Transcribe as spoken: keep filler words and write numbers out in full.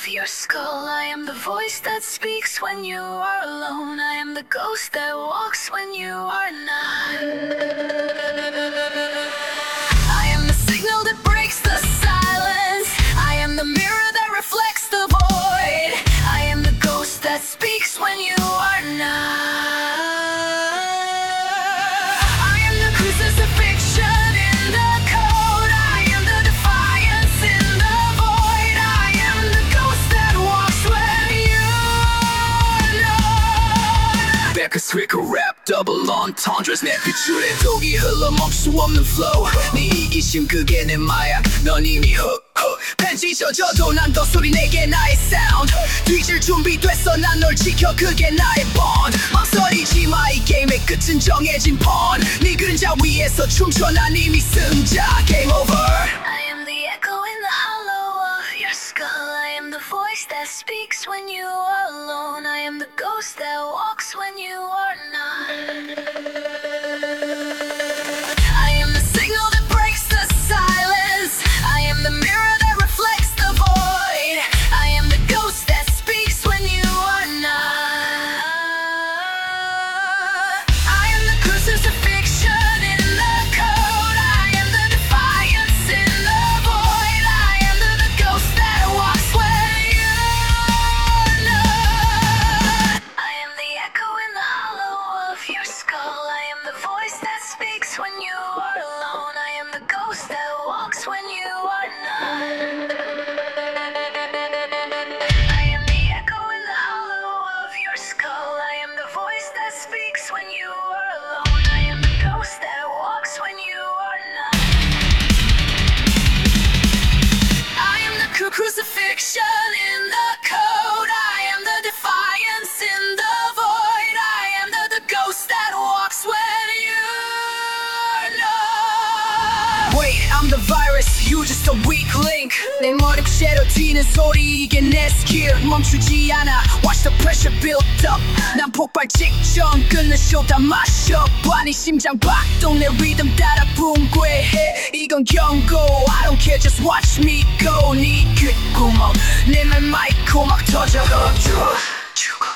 your skull. I am the voice that speaks when you are alone. I am the ghost that walks when you are not. I am the signal that breaks the silence. I am the mirror that reflects the void. I am the ghost that speaks when you are not. I am the crucifixion in the code. I am the defiance in the void. I am the ghost that walks when you're not. Back스윙 랩 double entendres 내 핏줄에 독이 흘러 멈출 수 없는 flow. 네 이기심 그게 내 마약. 넌 이미 훅 팬지 젖어도 난 더 소리 내게 나의 sound. 뒤질 준비됐어 난 널 지켜 그게 나의 bond. 망설이지 마 이 게임의 끝은 정해진 pawn. 네 그림자 위에서 춤춰 난 이미 승자. Game over. I am the echo in the hollow of your skull. I am the voice that speaks when you are alone. I am the ghost that walks when you are not. I am the signal that breaks the silence. I am the mirror that reflects the void. I am the ghost that speaks when you are not. I am the crucifixion in the code. I am the defiance in the void. I am the, the ghost that walks when you're not. I am the echo in the hollow of your skull. I am the voice that speaks when you are alone. I am the ghost that walks when you are not. I am the echo in the hollow of your skull. I am the voice that speaks when you are alone. I am the ghost that walks when you are not. I am the cru- crucifixion in the code. I am the defiance in the void. I am the, the ghost that walks when you're not. Wait, I'm the virus, you just a weak link. 내 머리 쉐로 튀는 소리 이게 내 스킬. 멈추지 않아, watch the pressure build up. 난 폭발 직전 끊는 쇼 다 마셔. 네 심장 박동 내 리듬 따라 붕괴해. 이건 경고, I don't care just watch me go. 네 귓구멍 내 말 마이크 막 터져. 죽어